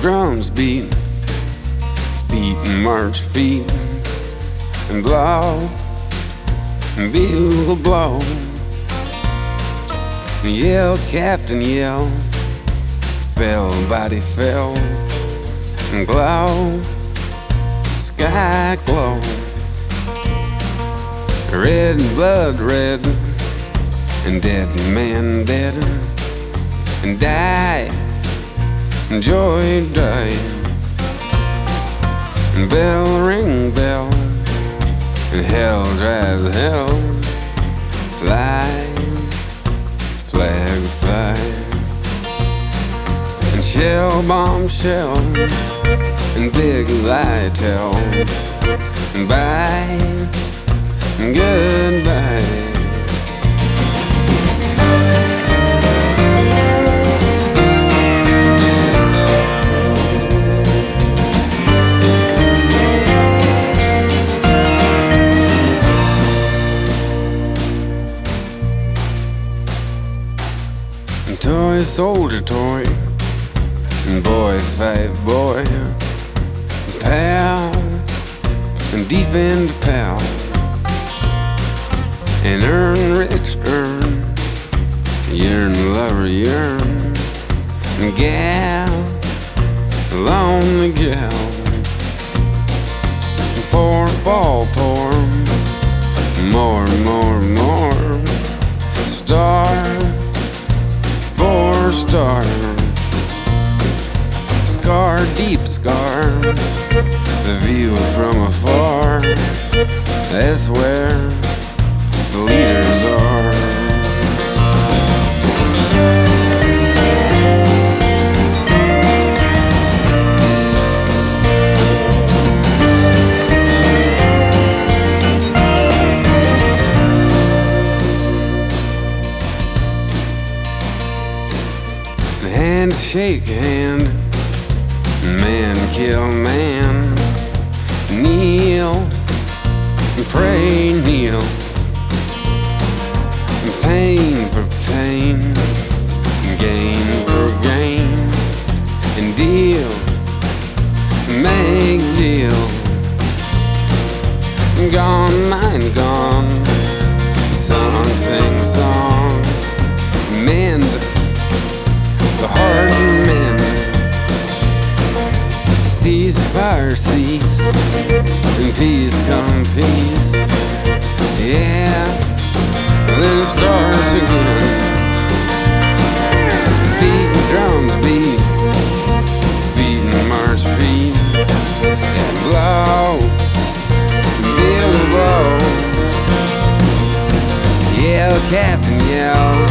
drums beat, feet march feet, and blow, and bugle blow. Yell, captain, yell, fell, body fell, and glow, sky glow. Red blood red, and dead man dead, and die, and joy die. And bell ring bell, and hell drives hell, fly, flag fly. And shell bomb shell, and big lie tell, and bye, and goodbye. Toy soldier toy, and boy fight boy, pal, and defend pal, and earn rich earn, yearn lover yearn, and gal, lonely gal, pour fall pour, more star, four-star, scar, deep scar, the view from afar, that's where the leaders are. Hand shake hand, man kill man, kneel, pray kneel, pain for pain, gain for gain, and deal, make deal. Gone, mine gone, song sing song, mend the heart mend, cease fire cease, and peace come peace. Yeah, then it starts again. Beat drums beat, feet and march feet, and blow, bugle blow. Yell, captain, yell,